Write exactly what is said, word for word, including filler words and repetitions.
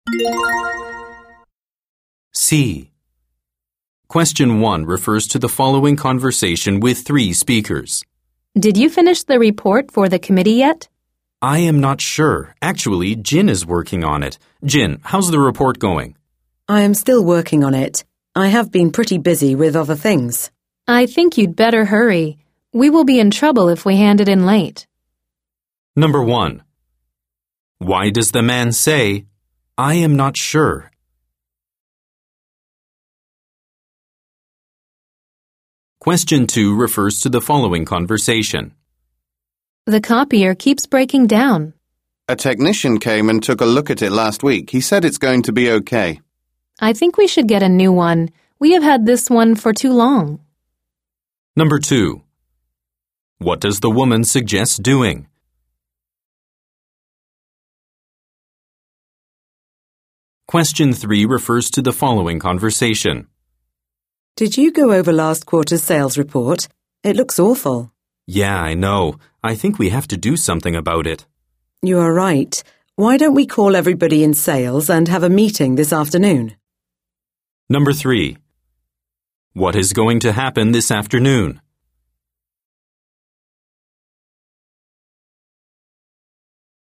C. Question one refers to the following conversation with three speakers. Did you finish the report for the committee yet? I am not sure. Actually, Jin is working on it. Jin, how's the report going? I am still working on it. I have been pretty busy with other things. I think you'd better hurry. We will be in trouble if we hand it in late. Number one. Why does the man say, I am not sure? Question two refers to the following conversation. The copier keeps breaking down. A technician came and took a look at it last week. He said it's going to be okay. I think we should get a new one. We have had this one for too long. Number two. What does the woman suggest doing? Question three refers to the following conversation. Did you go over last quarter's sales report? It looks awful. Yeah, I know. I think we have to do something about it. You are right. Why don't we call everybody in sales and have a meeting this afternoon? Number three. What is going to happen this afternoon?